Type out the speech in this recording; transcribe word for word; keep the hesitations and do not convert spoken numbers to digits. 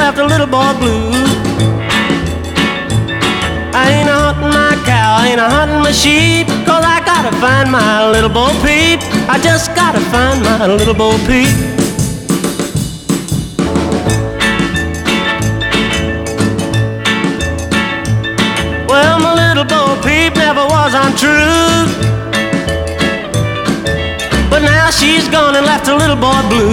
left a little boy blue. I ain't a hunting my cow, I ain't a hunting my sheep, 'cause I gotta find my little Bo Peep. I just gotta find my little Bo Peep. Well, my little Bo Peep never was untrue, but now she's gone and left a little boy blue.